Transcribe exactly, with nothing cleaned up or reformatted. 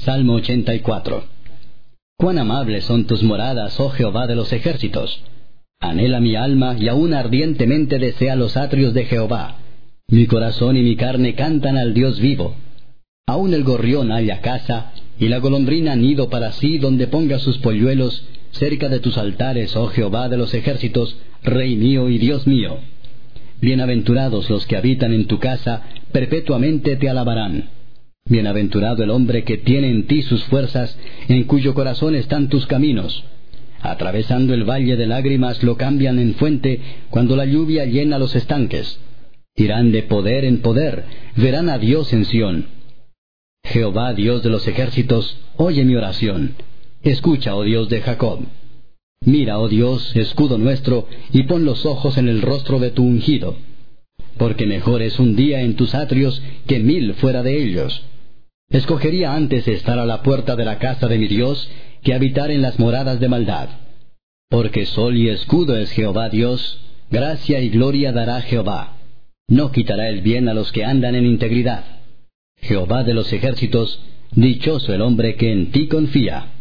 Salmo ochenta y cuatro. Cuán amables son tus moradas, oh Jehová de los ejércitos. Anhela mi alma, y aún ardientemente desea los atrios de Jehová. Mi corazón y mi carne cantan al Dios vivo. Aún el gorrión halla casa, y la golondrina nido para sí, donde ponga sus polluelos, cerca de tus altares, oh Jehová de los ejércitos, Rey mío y Dios mío. Bienaventurados los que habitan en tu casa, perpetuamente te alabarán. Bienaventurado el hombre que tiene en ti sus fuerzas, en cuyo corazón están tus caminos. Atravesando el valle de lágrimas lo cambian en fuente, cuando la lluvia llena los estanques. Irán de poder en poder, verán a Dios en Sión. Jehová, Dios de los ejércitos, oye mi oración. Escucha, oh Dios de Jacob. Mira, oh Dios, escudo nuestro, y pon los ojos en el rostro de tu ungido. Porque mejor es un día en tus atrios que mil fuera de ellos. Escogería antes estar a la puerta de la casa de mi Dios, que habitar en las moradas de maldad. Porque sol y escudo es Jehová Dios, gracia y gloria dará Jehová. No quitará el bien a los que andan en integridad. Jehová de los ejércitos, dichoso el hombre que en ti confía.